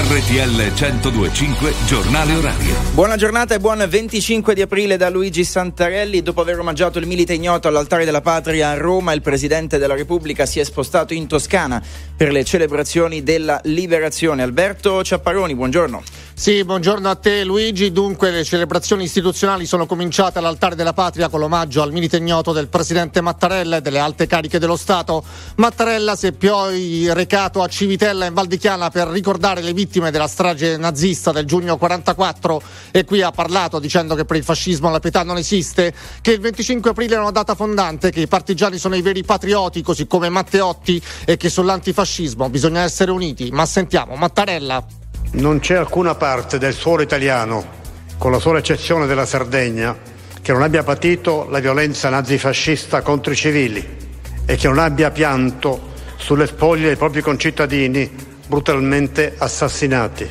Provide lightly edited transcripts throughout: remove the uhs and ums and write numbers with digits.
RTL 102.5 Giornale Orario. Buona giornata e buon 25 di aprile da Luigi Santarelli. Dopo aver omaggiato il milite ignoto all'Altare della Patria a Roma, il Presidente della Repubblica si è spostato in Toscana per le celebrazioni della Liberazione. Alberto Ciapparoni, buongiorno. Sì, buongiorno a te Luigi. Dunque le celebrazioni istituzionali sono cominciate all'Altare della Patria con l'omaggio al milite ignoto del Presidente Mattarella e delle alte cariche dello Stato. Mattarella si è poi recato a Civitella in Val di Chiana per ricordare le vittime della strage nazista del giugno 44 e qui ha parlato dicendo che per il fascismo la pietà non esiste, che il 25 aprile è una data fondante, che i partigiani sono i veri patrioti così come Matteotti e che sull'antifascismo bisogna essere uniti. Ma sentiamo Mattarella. Non c'è alcuna parte del suolo italiano, con la sola eccezione della Sardegna, che non abbia patito la violenza nazifascista contro i civili e che non abbia pianto sulle spoglie dei propri concittadini brutalmente assassinati.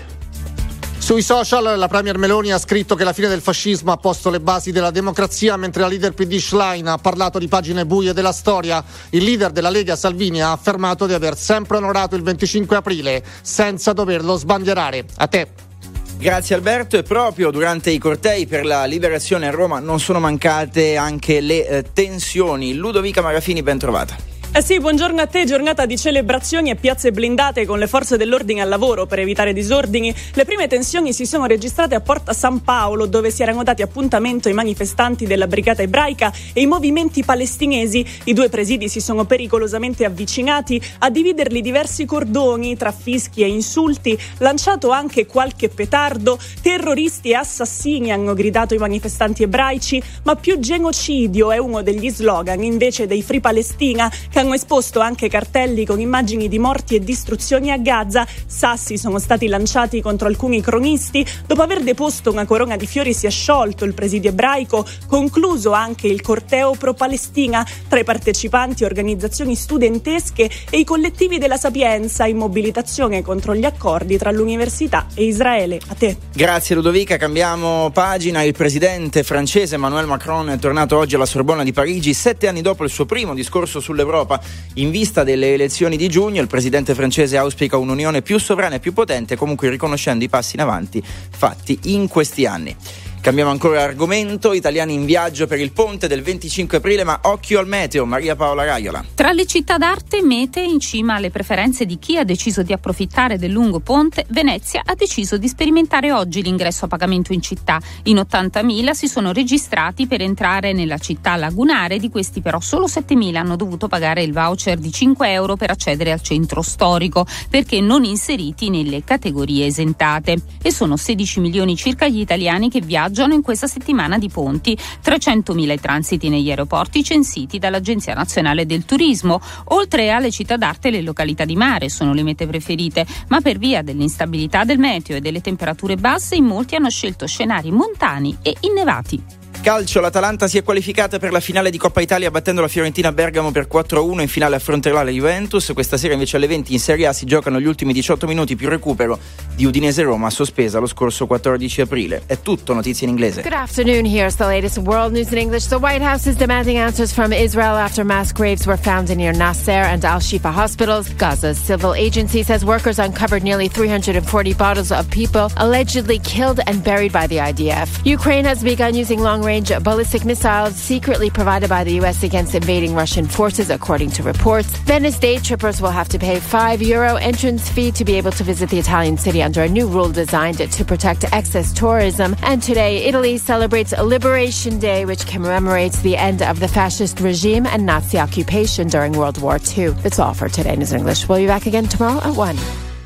Sui social la premier Meloni ha scritto che la fine del fascismo ha posto le basi della democrazia, mentre la leader PD Schlein ha parlato di pagine buie della storia. Il leader della Lega Salvini ha affermato di aver sempre onorato il 25 aprile senza doverlo sbandierare. A te. Grazie Alberto. E proprio durante i cortei per la liberazione a Roma non sono mancate anche le tensioni. Ludovica Marafini, ben trovata. Sì, buongiorno a te. Giornata di celebrazioni e piazze blindate con le forze dell'ordine al lavoro per evitare disordini. Le prime tensioni si sono registrate a Porta San Paolo, dove si erano dati appuntamento i manifestanti della Brigata Ebraica e i movimenti palestinesi. I due presidi si sono pericolosamente avvicinati, a dividerli diversi cordoni tra fischi e insulti, lanciato anche qualche petardo. Terroristi e assassini hanno gridato i manifestanti ebraici, ma più genocidio è uno degli slogan invece dei Free Palestina, che hanno esposto anche cartelli con immagini di morti e distruzioni a Gaza. Sassi sono stati lanciati contro alcuni cronisti. Dopo aver deposto una corona di fiori si è sciolto il presidio ebraico, concluso anche il corteo pro-Palestina. Tra i partecipanti organizzazioni studentesche e i collettivi della Sapienza in mobilitazione contro gli accordi tra l'università e Israele. A te. Grazie Ludovica, cambiamo pagina. Il presidente francese Emmanuel Macron è tornato oggi alla Sorbona di Parigi 7 anni dopo il suo primo discorso sull'Europa. In vista delle elezioni di giugno, il presidente francese auspica un'unione più sovrana e più potente, comunque riconoscendo i passi in avanti fatti in questi anni. Cambiamo ancora argomento. Italiani in viaggio per il ponte del 25 aprile, ma occhio al meteo. Maria Paola Raiola. Tra le città d'arte, mete in cima alle preferenze di chi ha deciso di approfittare del lungo ponte, Venezia ha deciso di sperimentare oggi l'ingresso a pagamento in città. In 80.000 si sono registrati per entrare nella città lagunare, di questi però solo 7.000 hanno dovuto pagare il voucher di 5 euro per accedere al centro storico, perché non inseriti nelle categorie esentate. E sono 16 milioni circa gli italiani che viaggiano in questa settimana di ponti, 300.000 i transiti negli aeroporti censiti dall'Agenzia Nazionale del Turismo. Oltre alle città d'arte, le località di mare sono le mete preferite, ma per via dell'instabilità del meteo e delle temperature basse in molti hanno scelto scenari montani e innevati. Calcio, l'Atalanta si è qualificata per la finale di Coppa Italia battendo la Fiorentina a Bergamo per 4-1. In finale affronterà la Juventus. Questa sera invece alle 20 in Serie A si giocano gli ultimi 18 minuti più recupero di Udinese-Roma, sospesa lo scorso 14 aprile. È tutto, notizie in inglese. Good afternoon, here's the latest world news in English. The White House is demanding answers from Israel after mass graves were found near Nasser and Al-Shifa hospitals. Gaza's civil agency says workers uncovered nearly 340 bottles of people allegedly killed and buried by the IDF. Ukraine has begun using long-range ballistic missiles secretly provided by the U.S. against invading Russian forces, according to reports. Venice day trippers will have to pay €5 entrance fee to be able to visit the Italian city under a new rule designed to protect excess tourism. And today, Italy celebrates Liberation Day, which commemorates the end of the fascist regime and Nazi occupation during World War II. That's all for Today News in English. We'll be back again tomorrow at 1.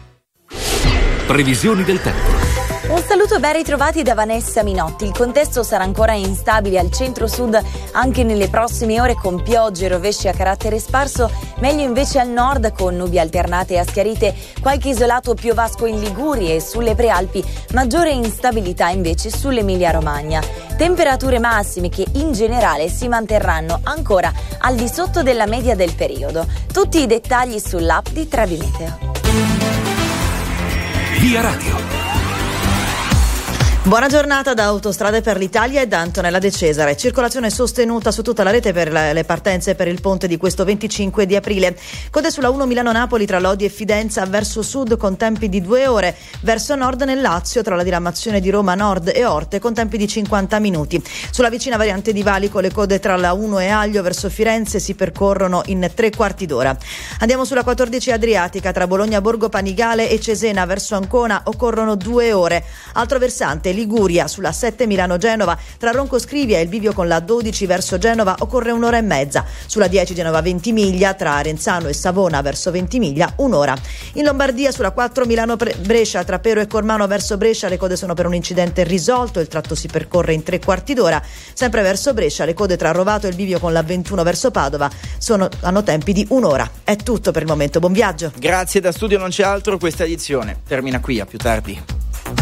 Previsioni del tempo. Un saluto e ben ritrovati da Vanessa Minotti. Il contesto sarà ancora instabile al centro-sud anche nelle prossime ore, con piogge e rovesci a carattere sparso, meglio invece al nord con nubi alternate e a schiarite, qualche isolato piovasco in Liguria e sulle prealpi, maggiore instabilità invece sull'Emilia Romagna. Temperature massime che in generale si manterranno ancora al di sotto della media del periodo. Tutti i dettagli sull'app di Trebi Meteo. Via Radio. Buona giornata da Autostrade per l'Italia e da Antonella De Cesare. Circolazione sostenuta su tutta la rete per le partenze per il ponte di questo 25 di aprile. Code sulla 1 Milano-Napoli tra Lodi e Fidenza verso sud con tempi di 2 ore. Verso nord nel Lazio tra la diramazione di Roma Nord e Orte con tempi di 50 minuti. Sulla vicina variante di Valico le code tra la 1 e Aglio verso Firenze si percorrono in 3/4 d'ora. Andiamo sulla 14 Adriatica tra Bologna Borgo Panigale e Cesena verso Ancona occorrono 2 ore. Altro versante Liguria sulla 7 Milano-Genova tra Ronco Scrivia e il bivio con la 12 verso Genova occorre 1 ora e mezza. Sulla 10 Genova Ventimiglia tra Arenzano e Savona verso Ventimiglia 1 ora. In Lombardia sulla 4 Milano-Brescia tra Pero e Cormano verso Brescia le code sono per un incidente risolto, il tratto si percorre in 3/4 d'ora. Sempre verso Brescia le code tra Rovato e il bivio con la 21 verso Padova hanno tempi di 1 ora. È tutto per il momento, buon viaggio. Grazie, da studio non c'è altro, questa edizione termina qui, a più tardi.